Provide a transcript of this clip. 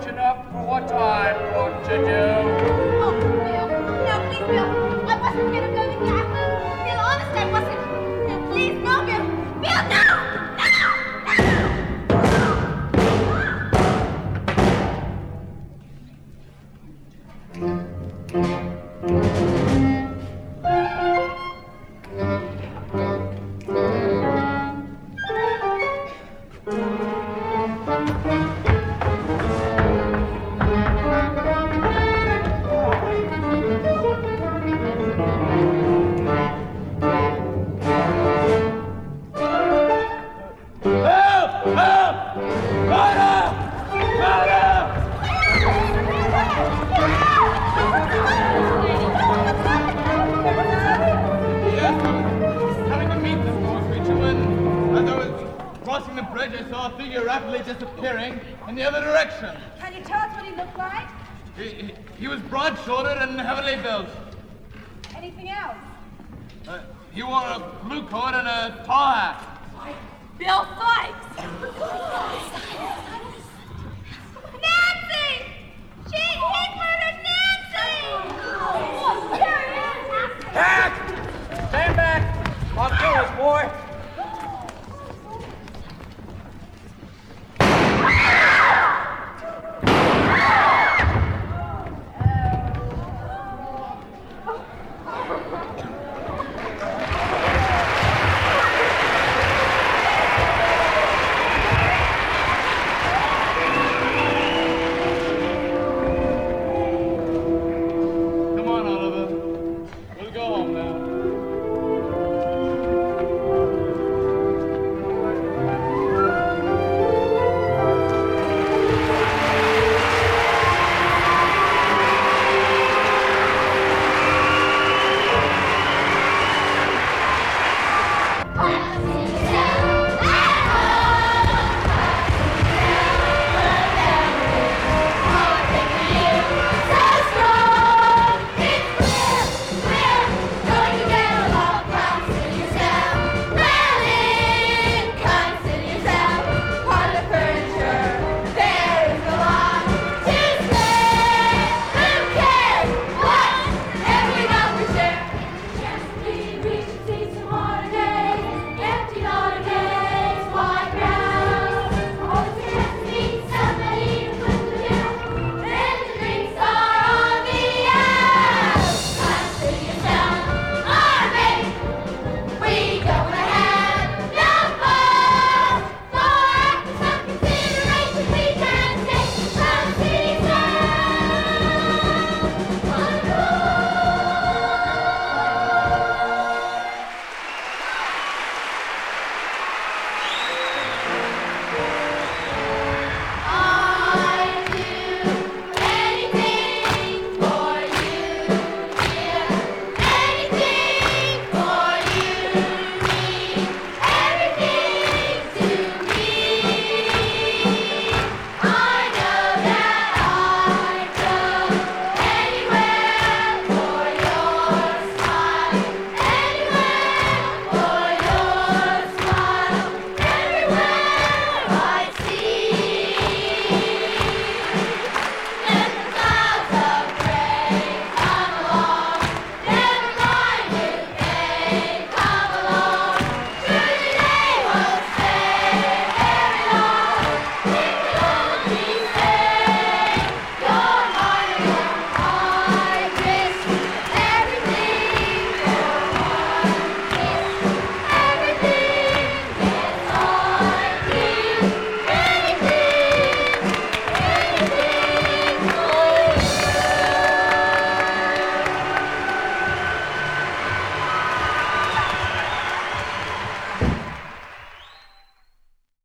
enough for what I'm going to do. Oh, Bill. No, please, Bill. I wasn't going to go with that. Bill, honest, I wasn't. No, please, no, Bill. Bill, no! Crossing the bridge, I saw a figure rapidly disappearing in the other direction. Can you tell us what he looked like? He was broad-shouldered and heavily built. Anything else? He wore a blue coat and a tall hat. Bill Fikes!